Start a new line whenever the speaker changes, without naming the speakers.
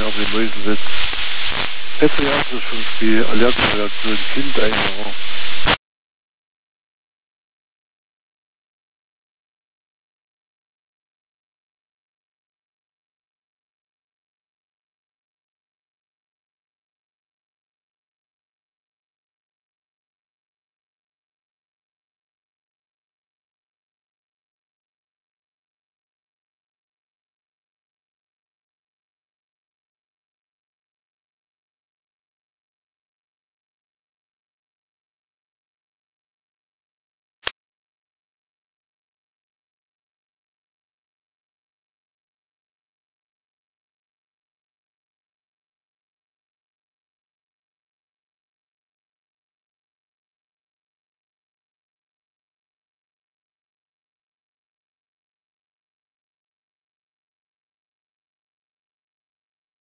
auf die Mäuse setzt. Hätte ja das schon die Allergienreaktion Kind eingehauen.